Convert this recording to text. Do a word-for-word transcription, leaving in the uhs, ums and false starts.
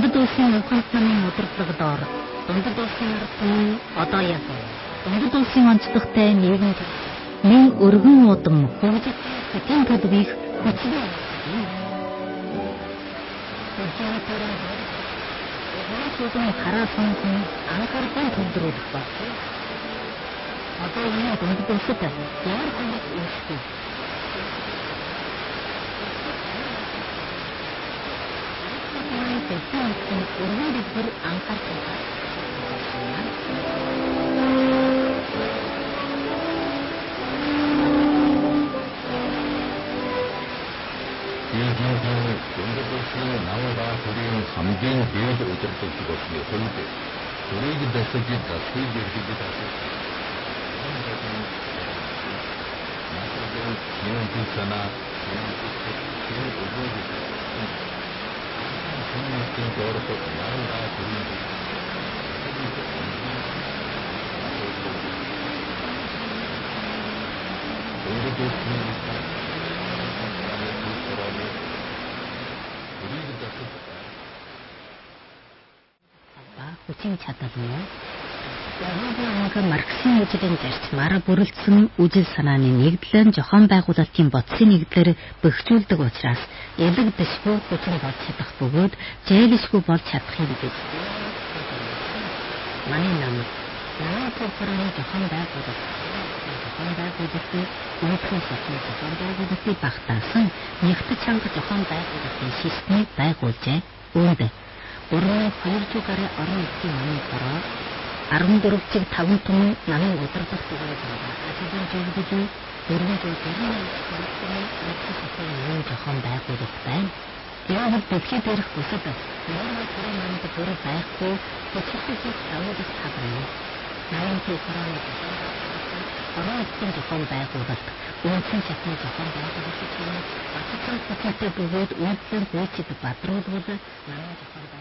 Дундад улсын ухаалт намын удирдлагадор Дундад улсын ард түмэн одоо яг Дундад улсын онцлогтой нийгэм мэн өргөн удам хөгжих хэдийн төлөвийг хүчлээ. Өөрөөр хараасан анхаарал төвлөрүүлэх баг. Одоо энэ Дундад улсад ямар хэмжээнд үүсдэг? Тэдний өргөн дэвтэр анхаарч байгаа. Дундад улсын намга төрийн хамгийн дээд удирдлагч болсны хувьд төрийг дасаж засгийг эрхэлж асууж энэ санаа энэ өгөөж энэ дөрөв намга төрийн дундад улсын хүчин чадал нь яг Марксийн үжилийн зарчмаар бүрэлдсэн үжил санааны нэгдлэн зохион байгуулалтын бодисын нэгдлэр бэхжүүлдэг учраас ялагдшгүй хүчин болж чадах бөгөөд зээлшгүй болж чадахын гэж. Манай нам намын программын зохион байгуулалт зохион байгуулалтын үүрхэн шатны зохион байгуулалтыг багтаасан нэгт чанга зохион байгуулалтын системийг байгуулжээ. Үүнд Уран хоёр зүгээр орон нутгийн намын хороо арван дөрөв цэг таван түмэн намын удирдах зүгээр байгаа. Ажлын зөвлөж дөрвөн зуун дөрвөн мянган нийт зохион байгуулалт байна. Яг дэлхийд дээрх бусад нормал төрийн намд бүр байхгүй хөтөлбөрийг агуулж чадна. Намын хорооны орон нутгийн зохион байгуулалт үндсэн шатны зохион байгуулалт чинь батцаа хөтөлбөрүүд үйлдэл хөөцөд бадруулвал намын зохион